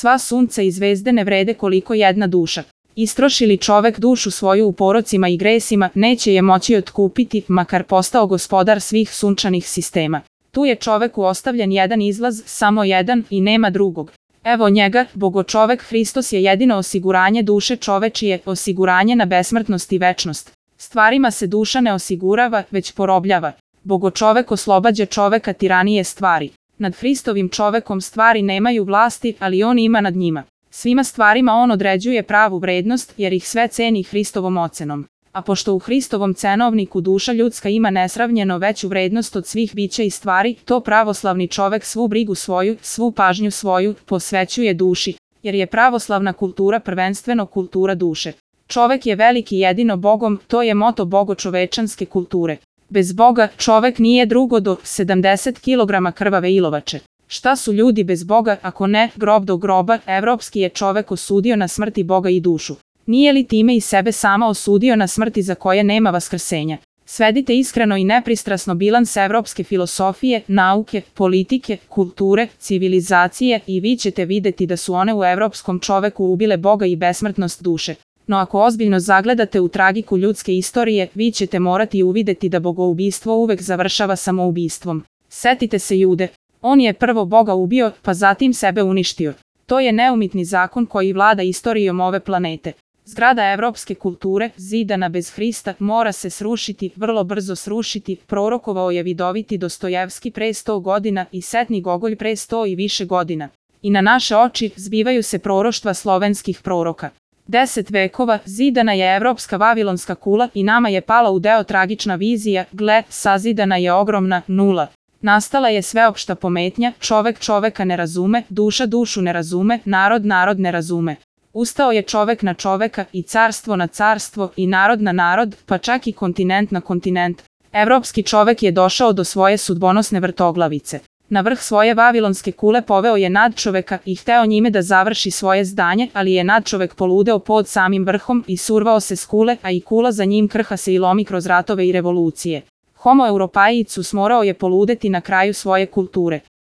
Sva sunca i zvezde ne vrede koliko jedna duša. Istroši li čovek dušu svoju u porocima i gresima, neće je moći otkupiti, makar postao gospodar svih sunčanih sistema. Tu je čoveku ostavljen jedan izlaz, samo jedan, i nema drugog. Evo njega, bogočovek Hristos je jedino osiguranje duše čovečije, osiguranje na besmrtnost i večnost. Stvarima se duša ne osigurava, već porobljava. Bogočovek oslobađa čoveka tiranije stvari. Nad Hristovim čovekom stvari nemaju vlasti, ali on ima nad njima. Svima stvarima on određuje pravu vrednost, jer ih sve ceni Hristovom ocenom. A pošto u Hristovom cenovniku duša ljudska ima nesravnjeno veću vrednost od svih bića i stvari, to pravoslavni čovek svu brigu svoju, svu pažnju svoju, posvećuje duši, jer je pravoslavna kultura prvenstveno kultura duše. Čovek je veliki jedino Bogom, to je moto bogočovečanske kulture. Bez Boga, čovek nije drugo do 70 kg krvave ilovače. Šta su ljudi bez Boga, ako ne, grob do groba, evropski je čovek osudio na smrti Boga i dušu. Nije li time i sebe sama osudio na smrti za koje nema vaskrsenja? Svedite iskreno i nepristrasno bilans evropske filosofije, nauke, politike, kulture, civilizacije i vi ćete videti da su one u evropskom čoveku ubile Boga i besmrtnost duše. No ako ozbiljno zagledate u tragiku ljudske istorije, vi ćete morati uvideti da bogoubistvo uvek završava samoubistvom. Setite se Jude. On je prvo Boga ubio, pa zatim sebe uništio. To je neumitni zakon koji vlada istorijom ove planete. Zgrada evropske kulture, zidana bez Hrista, mora se srušiti, vrlo brzo srušiti, prorokovao je vidoviti Dostojevski pre 100 godina i setni Gogolj pre 100 i više godina. I na naše oči zbivaju se proroštva slovenskih proroka. 10 vekova zidana je evropska vavilonska kula i nama je pala u deo tragična vizija, gle, sazidana je ogromna nula. Nastala je sveopšta pometnja, čovek čoveka ne razume, duša dušu ne razume, narod narod ne razume. Ustao je čovek na čoveka i carstvo na carstvo i narod na narod, pa čak i kontinent na kontinent. Evropski čovek je došao do svoje sudbonosne vrtoglavice. Na vrh svoje vavilonske kule poveo je nadčoveka i hteo njime da završi svoje zdanje, ali je nadčovek poludeo pod samim vrhom i survao se s kule, a i kula za njim krha se i lomi kroz ratove i revolucije. Homo europaiicus morao je poludeti na kraju svoje kulture.